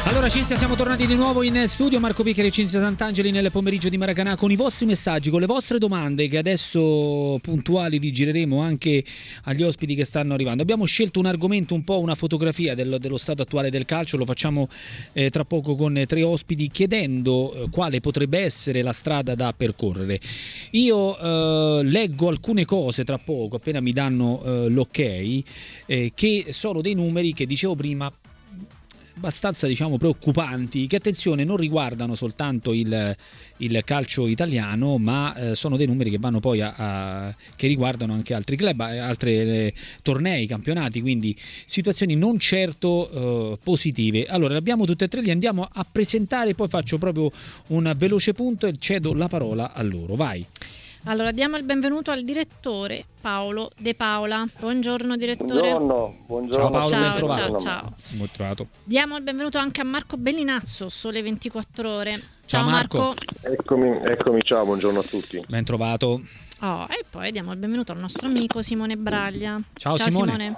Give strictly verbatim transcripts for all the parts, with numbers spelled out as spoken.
Allora Cinzia, siamo tornati di nuovo in studio, Marco Piccheri e Cinzia Sant'Angeli nel pomeriggio di Maracanã con i vostri messaggi, con le vostre domande che adesso puntuali li gireremo anche agli ospiti che stanno arrivando. Abbiamo scelto un argomento, un po' una fotografia dello, dello stato attuale del calcio, lo facciamo eh, tra poco con tre ospiti chiedendo eh, quale potrebbe essere la strada da percorrere. Io eh, leggo alcune cose tra poco, appena mi danno eh, l'ok, eh, che sono dei numeri che dicevo prima abbastanza, diciamo, preoccupanti, che attenzione non riguardano soltanto il, il calcio italiano, ma eh, sono dei numeri che vanno poi a, a che riguardano anche altri club, altri eh, tornei, campionati, quindi situazioni non certo eh, positive. Allora, abbiamo tutte e tre, li andiamo a presentare, poi faccio proprio un veloce punto e cedo la parola a loro. Vai. Allora, diamo il benvenuto al direttore Paolo De Paola. Buongiorno direttore. Buongiorno, buongiorno. Ciao Paolo, ciao, ben trovato. ciao, ciao. Ben trovato. Diamo il benvenuto anche a Marco Bellinazzo, Sole ventiquattro Ore. Ciao, Ciao Marco. Marco. Eccomi, eccomi, ciao, buongiorno a tutti. Ben trovato. Oh, e poi diamo il benvenuto al nostro amico Simone Braglia. Ciao, ciao Simone. Simone.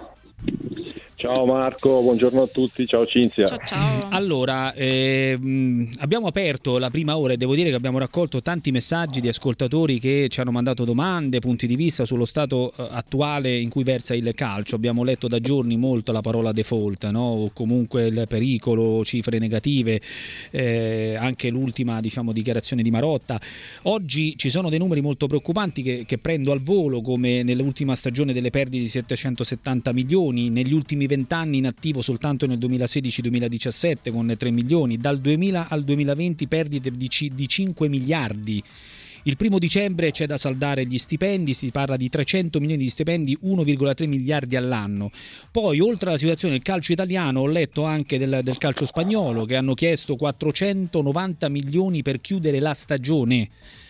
Ciao Marco, buongiorno a tutti, ciao Cinzia. Ciao ciao. Allora, ehm, abbiamo aperto la prima ora e devo dire che abbiamo raccolto tanti messaggi di ascoltatori che ci hanno mandato domande, punti di vista sullo stato eh, attuale in cui versa il calcio. Abbiamo letto da giorni molto la parola default, no? O comunque il pericolo, cifre negative, eh, anche l'ultima, diciamo, dichiarazione di Marotta. Oggi ci sono dei numeri molto preoccupanti che, che prendo al volo, come nell'ultima stagione delle perdite di settecentosettanta milioni, negli ultimi vent'anni in attivo soltanto nel duemilasedici duemiladiciassette con tre milioni, dal duemila al duemilaventi perdite di, di cinque miliardi. Il primo dicembre c'è da saldare gli stipendi, si parla di trecento milioni di stipendi, uno virgola tre miliardi all'anno. Poi, oltre alla situazione del calcio italiano, ho letto anche del, del calcio spagnolo, che hanno chiesto quattrocentonovanta milioni per chiudere la stagione.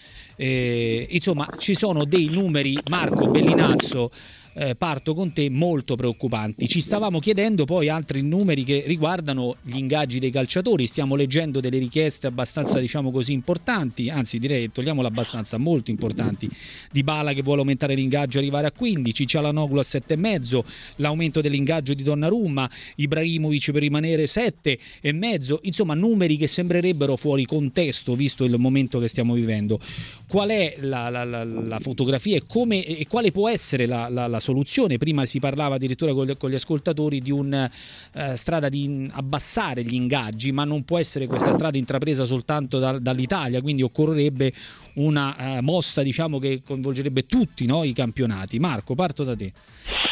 Eh, insomma, ci sono dei numeri, Marco Bellinazzo, Eh, parto con te, molto preoccupanti. Ci stavamo chiedendo poi altri numeri che riguardano gli ingaggi dei calciatori. Stiamo leggendo delle richieste abbastanza, diciamo così, importanti, anzi direi, togliamola, abbastanza, molto importanti. Dybala che vuole aumentare l'ingaggio e arrivare a quindici, Çalhanoğlu a sette e mezzo, l'aumento dell'ingaggio di Donnarumma, Ibrahimovic per rimanere sette e mezzo, insomma numeri che sembrerebbero fuori contesto visto il momento che stiamo vivendo. Qual è la, la, la, la fotografia e, come, e quale può essere la, la, la soluzione? Prima si parlava addirittura con, con gli ascoltatori di una uh, strada di abbassare gli ingaggi, ma non può essere questa strada intrapresa soltanto da, dall'Italia, quindi occorrerebbe una uh, mossa, diciamo, che coinvolgerebbe tutti, no, i campionati. Marco, parto da te.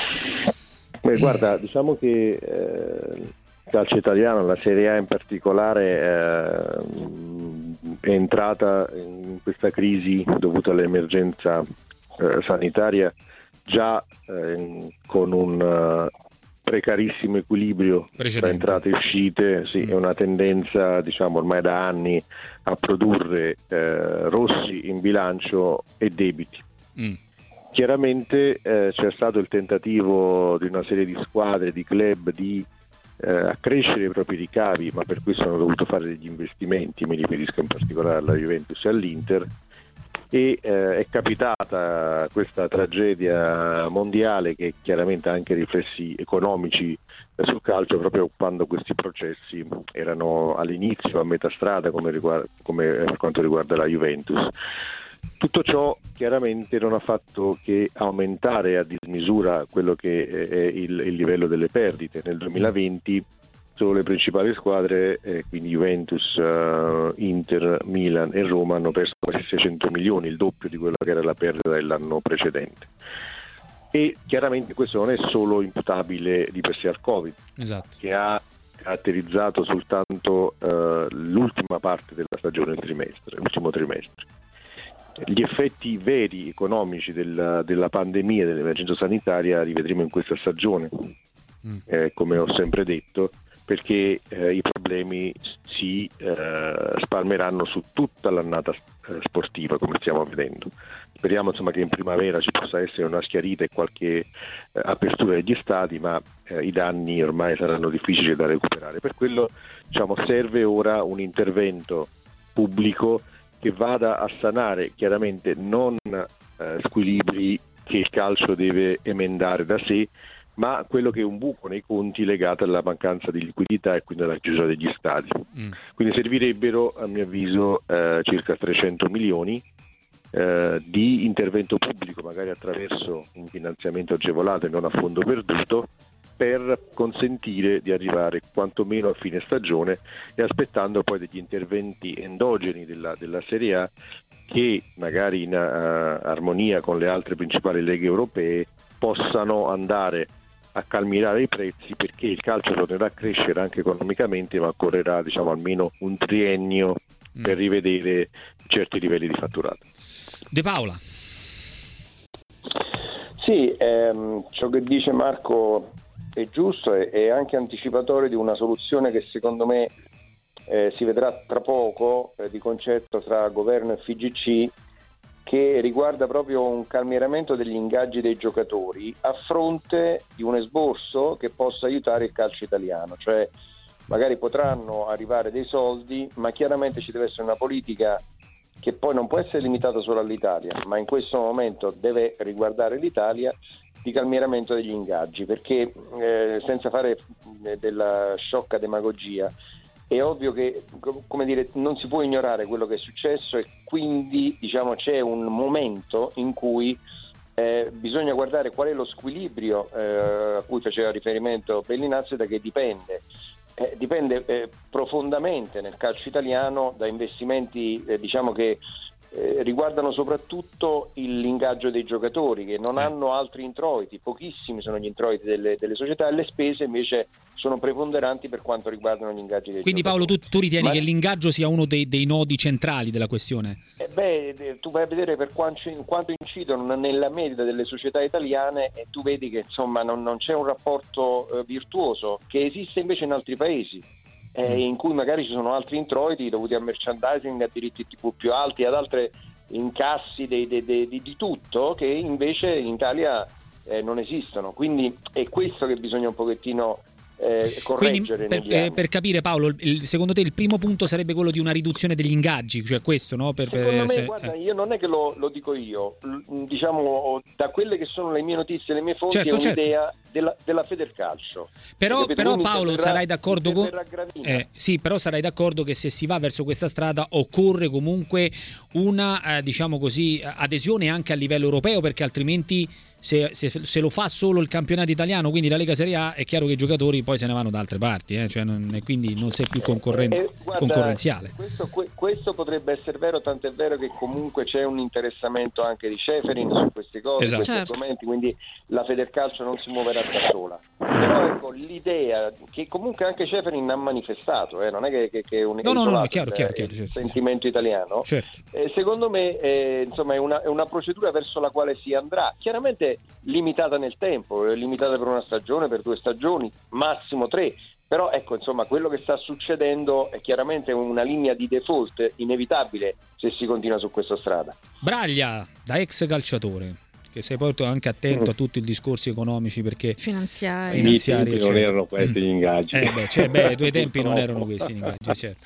Beh, guarda, diciamo che eh, il calcio italiano, la Serie A in particolare, eh, è entrata in questa crisi dovuta all'emergenza eh, sanitaria già eh, con un uh, precarissimo equilibrio tra entrate e uscite, sì, è una tendenza, diciamo, ormai da anni a produrre eh, rossi in bilancio e debiti. Mm. Chiaramente eh, c'è stato il tentativo di una serie di squadre, di club, di eh, accrescere i propri ricavi, ma per questo hanno dovuto fare degli investimenti, mi riferisco in particolare alla Juventus e all'Inter, e eh, è capitata questa tragedia mondiale che chiaramente ha anche riflessi economici eh, sul calcio, proprio quando questi processi erano all'inizio, a metà strada, come, riguarda, come per quanto riguarda la Juventus. Tutto ciò chiaramente non ha fatto che aumentare a dismisura quello che è il, il livello delle perdite. Nel duemilaventi solo le principali squadre, eh, quindi Juventus, uh, Inter, Milan e Roma, hanno perso quasi seicento milioni, il doppio di quella che era la perdita dell'anno precedente. E chiaramente questo non è solo imputabile di per sé al Covid, esatto, che ha caratterizzato soltanto uh, l'ultima parte della stagione, il trimestre, l'ultimo trimestre. Gli effetti veri economici della, della pandemia, dell'emergenza sanitaria, li vedremo in questa stagione, mm. eh, come ho sempre detto, perché eh, i problemi si eh, spalmeranno su tutta l'annata eh, sportiva, come stiamo vedendo. Speriamo, insomma, che in primavera ci possa essere una schiarita e qualche eh, apertura degli stadi, ma eh, i danni ormai saranno difficili da recuperare. Per quello, diciamo, serve ora un intervento pubblico che vada a sanare chiaramente non eh, squilibri che il calcio deve emendare da sé, ma quello che è un buco nei conti legato alla mancanza di liquidità e quindi alla chiusura degli stadi. Mm. Quindi servirebbero, a mio avviso, eh, circa trecento milioni eh, di intervento pubblico, magari attraverso un finanziamento agevolato e non a fondo perduto, per consentire di arrivare quantomeno a fine stagione e aspettando poi degli interventi endogeni della, della Serie A che magari in uh, armonia con le altre principali leghe europee possano andare a calmierare i prezzi, perché il calcio tornerà a crescere anche economicamente, ma occorrerà, diciamo, almeno un triennio mm. per rivedere certi livelli di fatturato. De Paola. Sì, ehm, ciò che dice Marco è giusto e è anche anticipatore di una soluzione che secondo me eh, si vedrà tra poco eh, di concerto tra governo e F I G C, che riguarda proprio un calmieramento degli ingaggi dei giocatori a fronte di un esborso che possa aiutare il calcio italiano. Cioè magari potranno arrivare dei soldi, ma chiaramente ci deve essere una politica che poi non può essere limitata solo all'Italia, ma in questo momento deve riguardare l'Italia, di calmieramento degli ingaggi, perché eh, senza fare della sciocca demagogia è ovvio che, come dire, non si può ignorare quello che è successo e quindi, diciamo, c'è un momento in cui eh, bisogna guardare qual è lo squilibrio eh, a cui faceva riferimento Bellinazzo, da che dipende eh, dipende eh, profondamente nel calcio italiano da investimenti eh, diciamo che Eh, riguardano soprattutto il, l'ingaggio dei giocatori, che non hanno altri introiti, pochissimi sono gli introiti delle, delle società, e le spese invece sono preponderanti per quanto riguardano gli ingaggi dei Quindi giocatori. Paolo, tu, tu ritieni Ma... che l'ingaggio sia uno dei, dei nodi centrali della questione? Eh beh, tu vai a vedere per quanto, quanto incidono nella media delle società italiane e tu vedi che insomma non, non c'è un rapporto eh, virtuoso che esiste invece in altri paesi. Eh, in cui magari ci sono altri introiti dovuti a merchandising, a diritti tivù più alti, ad altre incassi dei, dei, dei, di, di tutto, che invece in Italia eh, non esistono. Quindi è questo che bisogna un pochettino eh, correggere. Quindi, per, eh, per capire, Paolo, il, secondo te il primo punto sarebbe quello di una riduzione degli ingaggi, cioè questo, no? Per, secondo per, me, se, guarda, eh. io non è che lo, lo dico io, L- diciamo da quelle che sono le mie notizie, le mie fonti, certo, è un'idea certo. della, della Federcalcio. Però, però Paolo, interverrà, sarai d'accordo con eh, sì, però sarai d'accordo che se si va verso questa strada occorre comunque una eh, diciamo così adesione anche a livello europeo, perché altrimenti se, se, se lo fa solo il campionato italiano, quindi la Lega Serie A, è chiaro che i giocatori poi se ne vanno da altre parti, eh? Cioè non, e quindi non sei più concorren- eh, guarda, concorrenziale. Questo, que, questo potrebbe essere vero, tant'è vero che comunque c'è un interessamento anche di Ceferin su queste cose, esatto. questi certo. argomenti, quindi la Federcalcio non si muoverà da sola. Però ecco, l'idea che comunque anche Ceferin ha manifestato, eh, non è che, che, che è un no, no, no, è chiaro, il, chiaro, chiaro, il certo. sentimento italiano, Certo. eh, secondo me eh, insomma è una, è una procedura verso la quale si andrà, chiaramente limitata nel tempo, limitata per una stagione, per due stagioni, massimo tre. Però ecco, insomma, quello che sta succedendo è chiaramente una linea di default inevitabile se si continua su questa strada. Braglia, da ex calciatore, che sei poi anche attento a tutti i discorsi economici, perché finanziari, finanziari non erano questi gli ingaggi. Eh beh, cioè, beh, ai tuoi tempi non erano questi gli ingaggi, certo.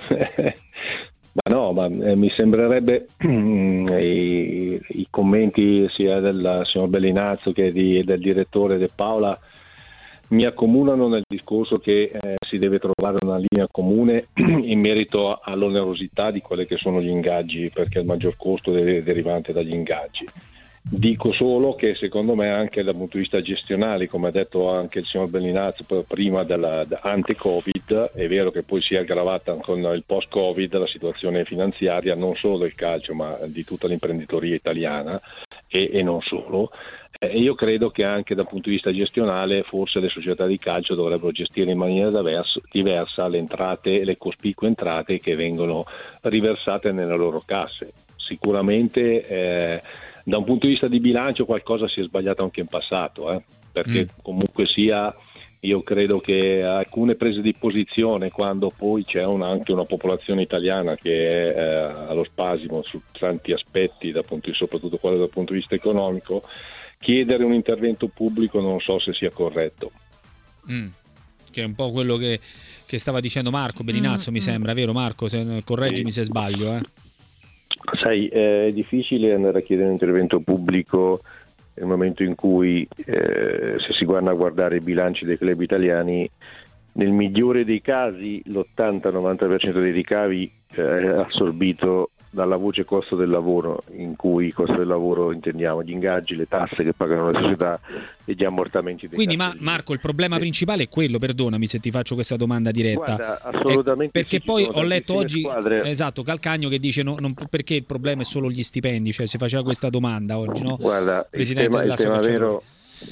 Ma no, ma eh, mi sembrerebbe i, i commenti sia del signor Bellinazzo che di, del direttore De Paola mi accomunano nel discorso che eh, si deve trovare una linea comune in merito all'onerosità di quelli che sono gli ingaggi, perché il maggior costo è derivante dagli ingaggi. Dico solo che secondo me anche dal punto di vista gestionale, come ha detto anche il signor Bellinazzo prima della ante-Covid, è vero che poi si è aggravata con il post-Covid la situazione finanziaria non solo del calcio ma di tutta l'imprenditoria italiana e, e non solo. E io credo che anche dal punto di vista gestionale forse le società di calcio dovrebbero gestire in maniera diversa, diversa le entrate, le cospicue entrate che vengono riversate nelle loro casse. Sicuramente eh, da un punto di vista di bilancio qualcosa si è sbagliato anche in passato, eh? perché mm. comunque sia, io credo che alcune prese di posizione, quando poi c'è una, anche una popolazione italiana che è eh, allo spasimo su tanti aspetti, dal punto di, soprattutto quello dal punto di vista economico, chiedere un intervento pubblico non so se sia corretto. Mm. Che è un po' quello che, che stava dicendo Marco Bellinazzo, mm. mi sembra, vero Marco? Se, correggimi sì. se sbaglio, eh. Sai, è difficile andare a chiedere un intervento pubblico nel momento in cui eh, se si vanno a guardare i bilanci dei club italiani, nel migliore dei casi l'ottanta novanta per cento dei ricavi eh, è assorbito dalla voce costo del lavoro, in cui costo del lavoro intendiamo gli ingaggi, le tasse che pagano le società e gli ammortamenti dei Quindi ma, Marco, il problema sì. principale è quello, perdonami se ti faccio questa domanda diretta. Guarda, assolutamente eh, perché sì, poi ho letto oggi squadre. esatto Calcagno che dice no, non, perché il problema è solo gli stipendi, cioè si faceva questa domanda oggi, no? Guarda, Presidente il tema, il tema vero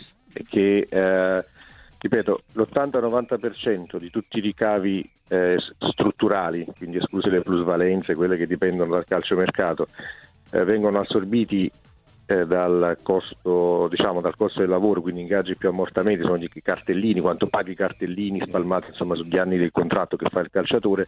è che eh, ripeto, l'ottanta novanta per cento di tutti i ricavi eh, strutturali, quindi escluse le plusvalenze, quelle che dipendono dal calciomercato, eh, vengono assorbiti eh, dal costo, diciamo, dal costo del lavoro, quindi ingaggi più ammortamenti, sono i cartellini, quanto paghi i cartellini spalmati insomma sugli anni del contratto che fa il calciatore,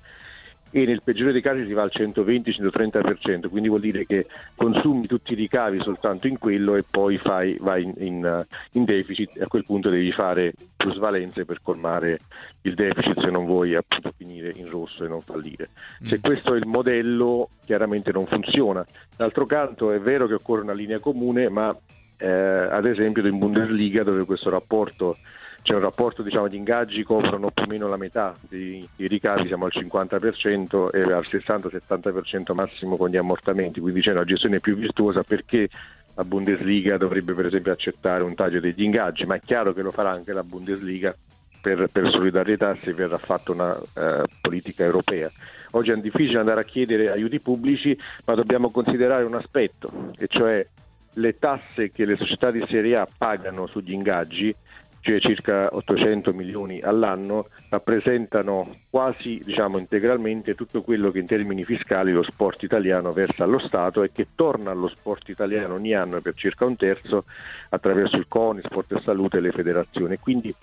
e nel peggiore dei casi si va al centoventi centotrenta per cento, quindi vuol dire che consumi tutti i ricavi soltanto in quello e poi fai, vai in, in, in deficit, e a quel punto devi fare plusvalenze per colmare il deficit se non vuoi appunto finire in rosso e non fallire. Mm. Se questo è il modello, chiaramente non funziona. D'altro canto è vero che occorre una linea comune, ma eh, ad esempio in Bundesliga, dove questo rapporto c'è un rapporto, diciamo, di ingaggi coprono più o meno la metà dei, dei ricavi, siamo al cinquanta per cento e al sessanta settanta per cento massimo con gli ammortamenti, quindi c'è una gestione più virtuosa. Perché la Bundesliga dovrebbe per esempio accettare un taglio degli ingaggi, ma è chiaro che lo farà anche la Bundesliga per, per solidarietà se verrà fatta una uh, politica europea. Oggi è difficile andare a chiedere aiuti pubblici, ma dobbiamo considerare un aspetto, e cioè le tasse che le società di Serie A pagano sugli ingaggi, cioè circa ottocento milioni all'anno, rappresentano quasi, diciamo, integralmente tutto quello che in termini fiscali lo sport italiano versa allo Stato e che torna allo sport italiano ogni anno per circa un terzo attraverso il CONI, Sport e Salute e le federazioni. Quindi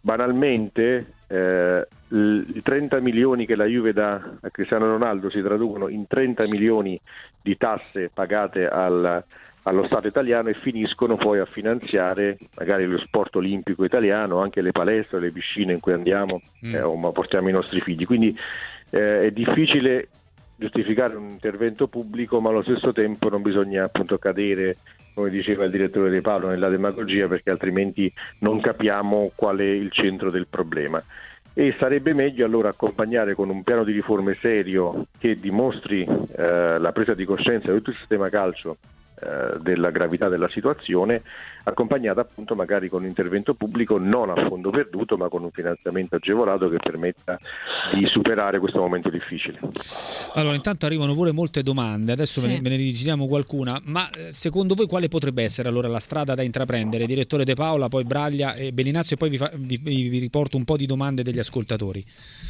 banalmente eh, i trenta milioni che la Juve dà a Cristiano Ronaldo si traducono in trenta milioni di tasse pagate al allo Stato italiano e finiscono poi a finanziare magari lo sport olimpico italiano, anche le palestre, le piscine in cui andiamo mm. eh, o portiamo i nostri figli. Quindi eh, è difficile giustificare un intervento pubblico, ma allo stesso tempo non bisogna appunto cadere, come diceva il direttore De Paolo, nella demagogia, perché altrimenti non capiamo qual è il centro del problema. E sarebbe meglio allora accompagnare con un piano di riforme serio che dimostri eh, la presa di coscienza di tutto il sistema calcio della gravità della situazione, accompagnata appunto magari con un intervento pubblico non a fondo perduto, ma con un finanziamento agevolato che permetta di superare questo momento difficile. Allora, intanto arrivano pure molte domande, adesso sì. ve, ne, ve ne rigiriamo qualcuna, ma secondo voi quale potrebbe essere allora la strada da intraprendere? Direttore De Paola, poi Braglia e Bellinazzo, e poi vi, fa, vi, vi riporto un po' di domande degli ascoltatori.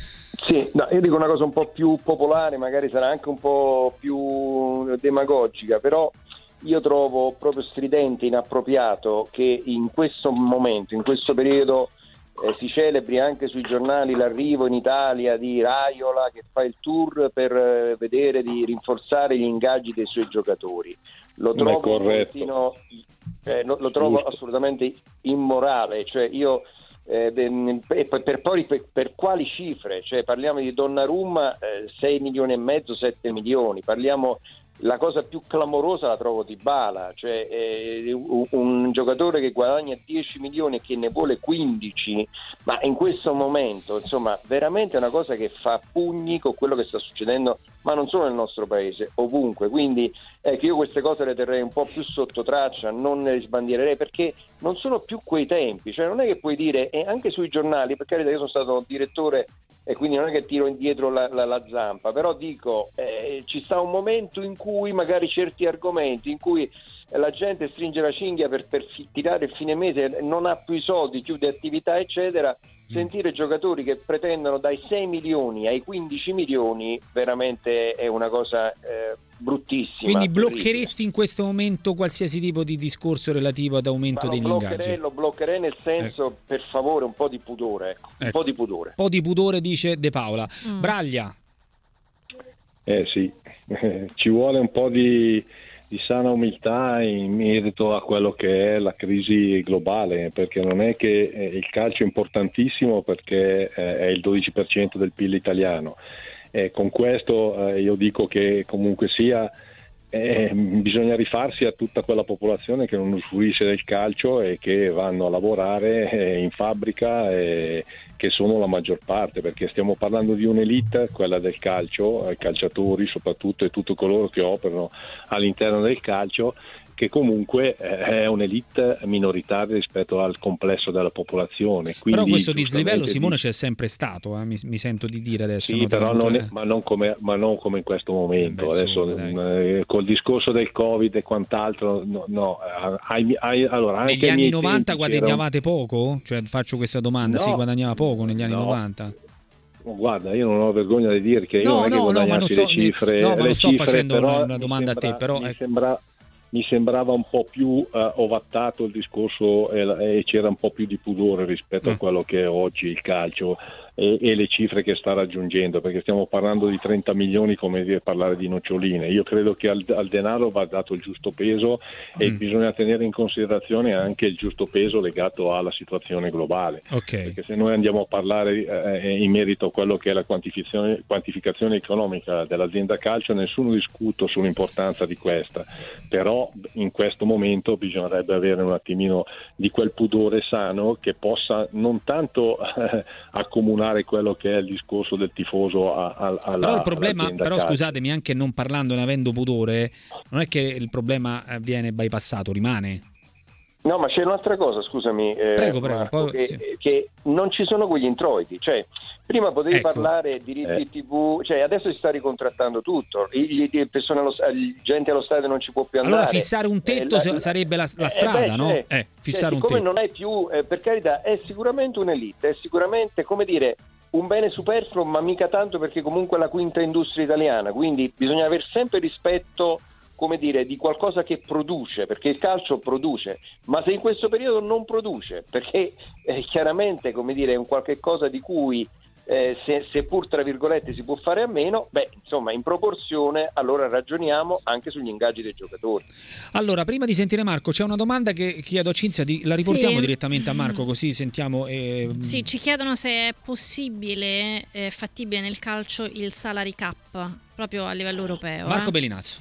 Sì, no, io dico una cosa un po' più popolare, magari sarà anche un po' più demagogica, però io trovo proprio stridente, inappropriato che in questo momento, in questo periodo eh, si celebri anche sui giornali l'arrivo in Italia di Raiola che fa il tour per eh, vedere di rinforzare gli ingaggi dei suoi giocatori. Lo trovo, contino, eh, lo, lo trovo assolutamente immorale, cioè io eh, per, per, poi per, per quali cifre? Cioè parliamo di Donnarumma eh, sei milioni e mezzo, sette milioni, parliamo. La cosa più clamorosa la trovo Dybala, cioè eh, un, un giocatore che guadagna dieci milioni e che ne vuole quindici, ma in questo momento insomma veramente è una cosa che fa pugni con quello che sta succedendo, ma non solo nel nostro paese, ovunque. Quindi ecco, io queste cose le terrei un po' più sotto traccia, non le sbandiererei, perché non sono più quei tempi, cioè non è che puoi dire, e anche sui giornali, perché io sono stato direttore e quindi non è che tiro indietro la, la, la zampa, però dico eh, ci sta un momento in cui magari certi argomenti in cui la gente stringe la cinghia per, per fi, tirare il fine mese, non ha più i soldi, chiude attività eccetera, sentire giocatori che pretendono dai sei milioni ai quindici milioni veramente è una cosa eh, bruttissima. Quindi bloccheresti in questo momento qualsiasi tipo di discorso relativo ad aumento degli ingaggi? Lo bloccherei nel senso, ecco. Per favore, un po' di pudore, ecco. Un ecco. po' di pudore. Un po' di pudore, dice De Paola. Mm. Braglia. Eh sì, ci vuole un po' di, di sana umiltà in merito a quello che è la crisi globale, perché non è che eh, il calcio è importantissimo perché eh, è il dodici per cento del P I L italiano. E con questo eh, io dico che comunque sia eh, bisogna rifarsi a tutta quella popolazione che non usufruisce del calcio e che vanno a lavorare eh, in fabbrica, eh, che sono la maggior parte, perché stiamo parlando di un'elite, quella del calcio, i calciatori soprattutto e tutti coloro che operano all'interno del calcio, che comunque è un'elite minoritaria rispetto al complesso della popolazione. Quindi, però questo dislivello, Simone, c'è sempre stato, eh? mi, mi sento di dire adesso. Sì, però non è, ma, non come, ma non come in questo momento. Beh, adesso eh, col discorso del Covid e quant'altro, no, no hai, hai, allora, anche negli anni novanta tempi guadagnavate c'era... poco? Cioè, faccio questa domanda, no, si guadagnava poco negli anni no. novanta? Guarda, io non ho vergogna di dire che io no, non è che no, guadagnassi no, le cifre, no, ma le non sto cifre, facendo però una domanda sembra, a te, però mi ecco. sembra mi sembrava un po' più uh, ovattato il discorso e, e c'era un po' più di pudore rispetto mm. a quello che è oggi il calcio e, e le cifre che sta raggiungendo, perché stiamo parlando di trenta milioni come dire parlare di noccioline. Io credo che al, al denaro va dato il giusto peso e mm. bisogna tenere in considerazione anche il giusto peso legato alla situazione globale, okay. perché se noi andiamo a parlare eh, in merito a quello che è la quantificazione, quantificazione economica dell'azienda calcio, nessuno discute sull'importanza di questa, però in questo momento bisognerebbe avere un attimino di quel pudore sano che possa non tanto eh, accomunare quello che è il discorso del tifoso a, a, alla però il problema, però calcio. Scusatemi, anche non parlandone, avendo pudore, non è che il problema viene bypassato, rimane. No, ma c'è un'altra cosa, scusami, eh, prego, prego, Marco, poi, che, sì. che non ci sono quegli introiti, cioè prima potevi ecco. parlare di diritti eh. tivù, cioè adesso si sta ricontrattando tutto, i, i, persone allo, gente allo stadio non ci può più andare. Allora fissare un tetto eh, la, sarebbe la, la strada, eh, beh, no? Cioè, Eh, fissare cioè, un tetto. Come non è più, eh, per carità, è sicuramente un'elite, è sicuramente, come dire, un bene superfluo, ma mica tanto, perché comunque è la quinta industria italiana, quindi bisogna aver sempre rispetto, come dire, di qualcosa che produce, perché il calcio produce, ma se in questo periodo non produce, perché eh, chiaramente, come dire, è un qualche cosa di cui eh, se, seppur tra virgolette si può fare a meno, beh, insomma, in proporzione allora ragioniamo anche sugli ingaggi dei giocatori. Allora, prima di sentire Marco, c'è una domanda che chiedo a Cinzia, di, la riportiamo sì. direttamente a Marco, così sentiamo. Eh... Sì, ci chiedono se è possibile, è fattibile nel calcio il salary cap, proprio a livello europeo. Marco eh? Bellinazzo.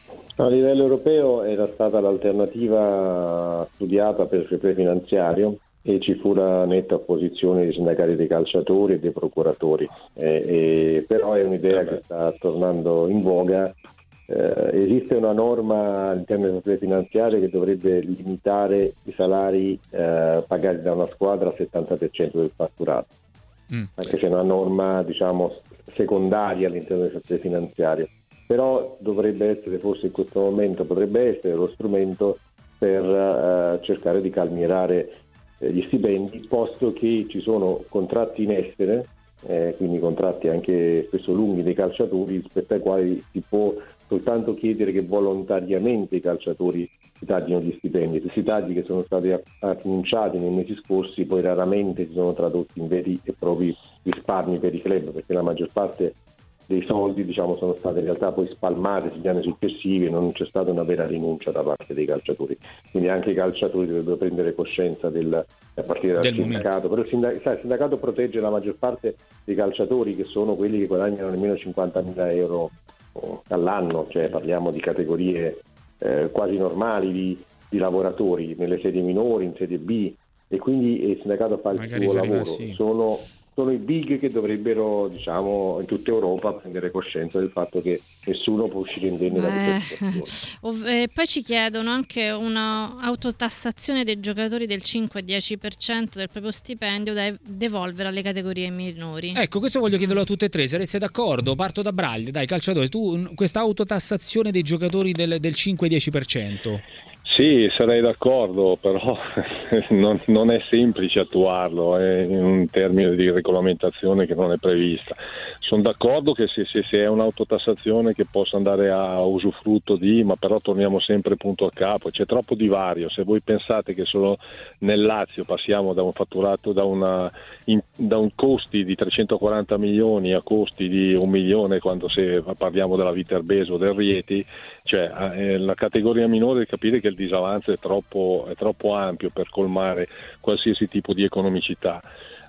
A livello europeo era stata l'alternativa studiata per il fair play finanziario e ci fu la netta opposizione dei sindacati dei calciatori e dei procuratori, eh, eh, però è un'idea che sta tornando in voga. Eh, esiste una norma all'interno del fair play finanziario che dovrebbe limitare i salari eh, pagati da una squadra al settanta per cento del fatturato, mm. anche se è una norma, diciamo, secondaria all'interno del fair play finanziario. Però dovrebbe essere, forse in questo momento potrebbe essere lo strumento per uh, cercare di calmierare eh, gli stipendi, posto che ci sono contratti in essere, eh, quindi contratti anche spesso lunghi dei calciatori, rispetto ai quali si può soltanto chiedere che volontariamente i calciatori si taglino gli stipendi. Questi tagli che sono stati annunciati nei mesi scorsi poi raramente si sono tradotti in veri e propri risparmi per i club, perché la maggior parte dei soldi, diciamo, sono state in realtà poi spalmate sugli anni successivi e non c'è stata una vera rinuncia da parte dei calciatori. Quindi anche i calciatori dovrebbero prendere coscienza del, a partire dal del sindacato. Però il sindacato, sai, il sindacato protegge la maggior parte dei calciatori, che sono quelli che guadagnano nemmeno cinquantamila euro all'anno, cioè parliamo di categorie eh, quasi normali di, di lavoratori nelle sedie minori, in serie B, e quindi il sindacato fa il Magari suo lavoro. Sì. Sono sono i big che dovrebbero, diciamo, in tutta Europa prendere coscienza del fatto che nessuno può uscire indenne da questa situazione. Eh, poi ci chiedono anche una autotassazione dei giocatori del cinque dieci per cento del proprio stipendio da devolvere alle categorie minori. Ecco, questo voglio chiederlo a tutte e tre, sareste d'accordo? Parto da Braglia, dai, calciatore, tu questa autotassazione dei giocatori del, del cinque dieci per cento? Sì, sarei d'accordo, però non, non è semplice attuarlo, è un termine di regolamentazione che non è prevista. Sono d'accordo che se, se, se è un'autotassazione che possa andare a usufrutto di, ma però torniamo sempre punto a capo, c'è troppo divario. Se voi pensate che solo nel Lazio passiamo da un fatturato, da, una, in, da un costi di trecentoquaranta milioni a costi di un milione quando se parliamo della Viterbese o del Rieti, cioè eh, la categoria minore, capire che il disavanzo è troppo, è troppo ampio per colmare qualsiasi tipo di economicità.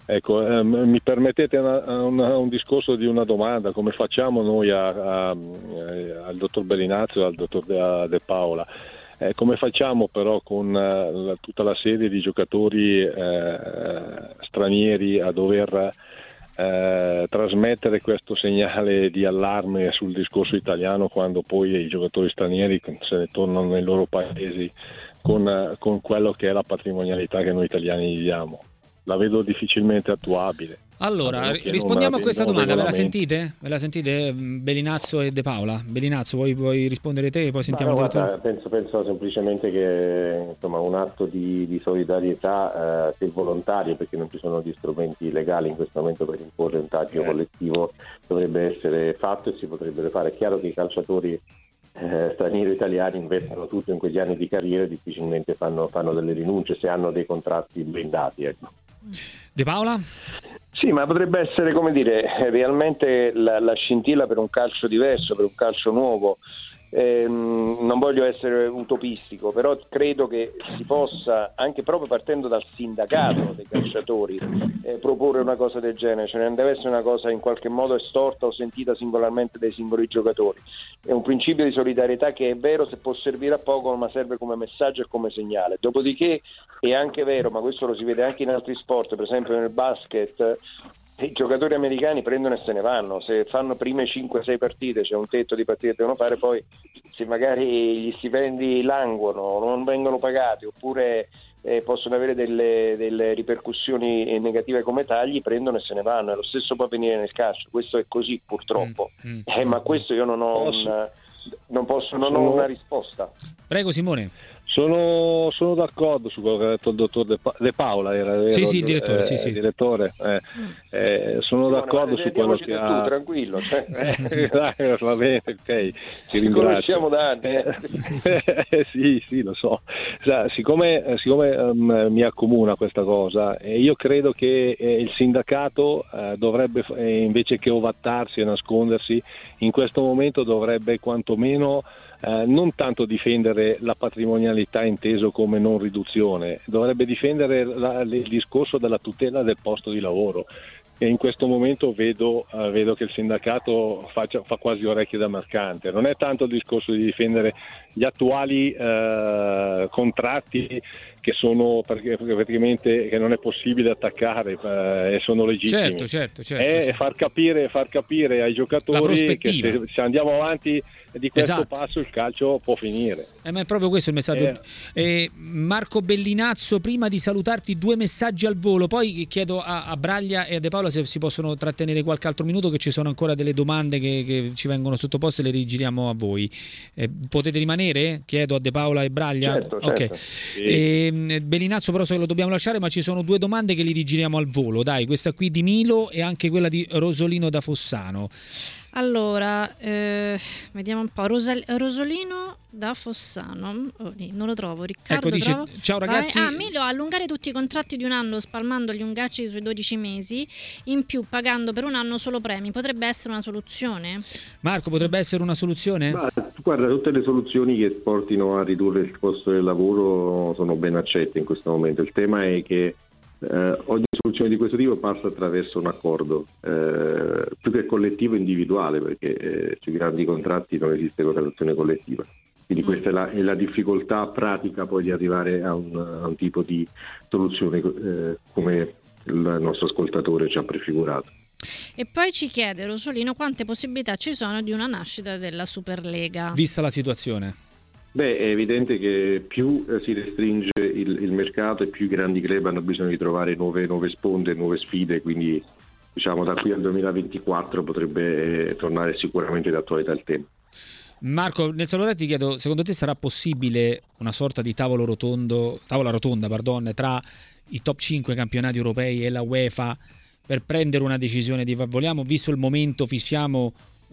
Ecco, ehm, mi permettete una, una, un discorso di una domanda: come facciamo noi a, a, a, al dottor Bellinazzo e al dottor De, De Paola? Eh, come facciamo però con uh, tutta la serie di giocatori eh, stranieri a dover eh, trasmettere questo segnale di allarme sul discorso italiano, quando poi i giocatori stranieri se ne tornano nei loro paesi con, uh, con quello che è la patrimonialità che noi italiani gli diamo? La vedo difficilmente attuabile. Allora, rispondiamo a questa domanda, ve la sentite? Ve la sentite Bellinazzo e De Paola? Bellinazzo, vuoi, vuoi rispondere te e poi sentiamo no, no, guarda, penso, penso semplicemente che insomma, un atto di, di solidarietà, eh, se volontario, perché non ci sono gli strumenti legali in questo momento per imporre un taglio eh. collettivo, dovrebbe essere fatto e si potrebbe fare. È chiaro che i calciatori eh, stranieri e italiani investono tutto in quegli anni di carriera e difficilmente fanno, fanno delle rinunce se hanno dei contratti blindati, ecco. De Paola? Sì, ma potrebbe essere, come dire, realmente la, la scintilla per un calcio diverso, per un calcio nuovo. Eh, non voglio essere utopistico, però credo che si possa, anche proprio partendo dal sindacato dei calciatori, eh, proporre una cosa del genere. Cioè non deve essere una cosa in qualche modo estorta o sentita singolarmente dai singoli giocatori. È un principio di solidarietà che è vero se può servire a poco, ma serve come messaggio e come segnale. Dopodiché è anche vero, ma questo lo si vede anche in altri sport, per esempio nel basket, i giocatori americani prendono e se ne vanno. Se fanno prime cinque sei partite, c'è un tetto di partite che devono fare, poi se magari gli stipendi languono, non vengono pagati, oppure eh, possono avere delle, delle ripercussioni negative come tagli, prendono e se ne vanno. E lo stesso può avvenire nel calcio, questo è così purtroppo. Mm, mm, eh, ma questo io non ho, un, non posso, non ho una risposta. Prego Simone. Sono, sono d'accordo su quello che ha detto il dottor De, pa- De Paola, era vero? Sì, sì, il direttore. Eh, sì, sì. direttore eh, eh, sono Simone, d'accordo su quello che ha. Tu, tranquillo. Cioè. Eh, dai, va bene, ok. Ci ringrazio. da anni. Eh. sì, sì, lo so. Siccome, siccome um, mi accomuna questa cosa, eh, io credo che eh, il sindacato eh, dovrebbe, eh, invece che ovattarsi e nascondersi, in questo momento dovrebbe quantomeno Eh, non tanto difendere la patrimonialità inteso come non riduzione, dovrebbe difendere la, il discorso della tutela del posto di lavoro. E in questo momento vedo, eh, vedo che il sindacato faccia, fa quasi orecchie da mercante. Non è tanto il discorso di difendere gli attuali eh, contratti che sono praticamente che non è possibile attaccare eh, e sono legittimi. Certo, certo, certo. È sì. far capire, far capire ai giocatori che se, se andiamo avanti di questo esatto. passo il calcio può finire. Eh, ma è proprio questo il messaggio. Eh. Eh, Marco Bellinazzo, prima di salutarti due messaggi al volo, poi chiedo a, a Braglia e a De Paola se si possono trattenere qualche altro minuto, che ci sono ancora delle domande che, che ci vengono sottoposte e le rigiriamo a voi. Eh, potete rimanere? Chiedo a De Paola e Braglia. Certo, ok. Certo. Sì. Eh, Bellinazzo però se lo dobbiamo lasciare, ma ci sono due domande che li rigiriamo al volo. Dai, questa qui di Milo e anche quella di Rosolino da Fossano. Allora, eh, vediamo un po'. Rosal- Rosolino da Fossano, oh, non lo trovo. Riccardo, ecco, dice, trovo. ciao ragazzi. Vai. Ah, Milo, allungare tutti i contratti di un anno spalmando gli ungacci sui dodici mesi, in più pagando per un anno solo premi, potrebbe essere una soluzione? Marco, potrebbe essere una soluzione? Ma, guarda, tutte le soluzioni che portino a ridurre il costo del lavoro sono ben accette in questo momento. Il tema è che Eh, ogni soluzione di questo tipo passa attraverso un accordo eh, più che collettivo individuale, perché eh, sui grandi contratti non esiste contrattazione collettiva, quindi mm. questa è la, è la difficoltà pratica poi di arrivare a un, a un tipo di soluzione eh, come il nostro ascoltatore ci ha prefigurato. E poi ci chiede Rosolino quante possibilità ci sono di una nascita della Superlega, vista la situazione. Beh, è evidente che più eh, si restringe il, il mercato e più i grandi club hanno bisogno di trovare nuove, nuove sponde, nuove sfide, quindi diciamo da qui al duemilaventiquattro potrebbe eh, tornare sicuramente d'attualità il tema. Marco, nel salutare ti chiedo, secondo te sarà possibile una sorta di tavolo rotondo, tavola rotonda pardon, tra i top cinque campionati europei e la UEFA per prendere una decisione di vogliamo, visto il momento, fissiamo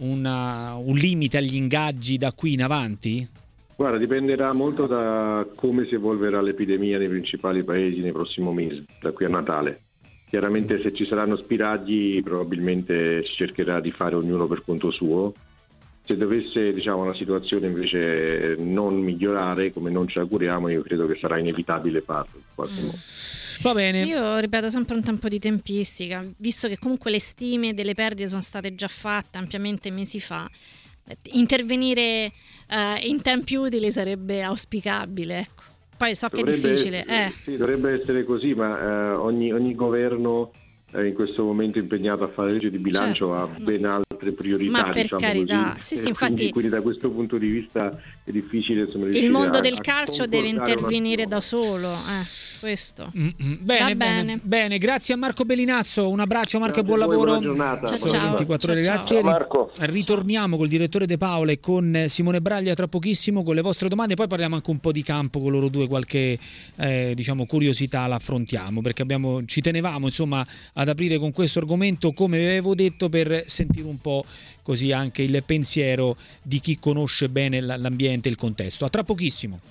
una, un limite agli ingaggi da qui in avanti? Guarda, dipenderà molto da come si evolverà l'epidemia nei principali paesi nei prossimi mesi, da qui a Natale. Chiaramente se ci saranno spiragli probabilmente si cercherà di fare ognuno per conto suo, se dovesse, diciamo, la situazione invece non migliorare, come non ci auguriamo, io credo che sarà inevitabile farlo in qualche modo. Va bene. Io ripeto sempre un tempo di tempistica, visto che comunque le stime delle perdite sono state già fatte ampiamente mesi fa. Intervenire uh, in tempi utili sarebbe auspicabile, ecco. Poi so che dovrebbe, è difficile. Eh. Sì, dovrebbe essere così, ma eh, ogni, ogni governo è in questo momento impegnato a fare legge di bilancio, certo, ha ben altre priorità. Ma per diciamo carità, così. sì, sì, quindi, infatti quindi da questo punto di vista è difficile, insomma, il mondo a, del a calcio deve intervenire un'azione. da solo. Eh. Questo. Mm-hmm. Bene, bene. bene, bene, grazie a Marco Bellinazzo, un abbraccio Marco e buon Voi, lavoro. buona giornata. Ciao, Buona ciao. ventiquattro ore, Ciao, grazie. ciao. Marco. Ritorniamo col direttore De Paola e con Simone Braglia tra pochissimo con le vostre domande, poi parliamo anche un po' di campo con loro due, qualche eh, diciamo curiosità la affrontiamo, perché abbiamo, ci tenevamo insomma ad aprire con questo argomento, come vi avevo detto, per sentire un po' così anche il pensiero di chi conosce bene l'ambiente e il contesto. A tra pochissimo.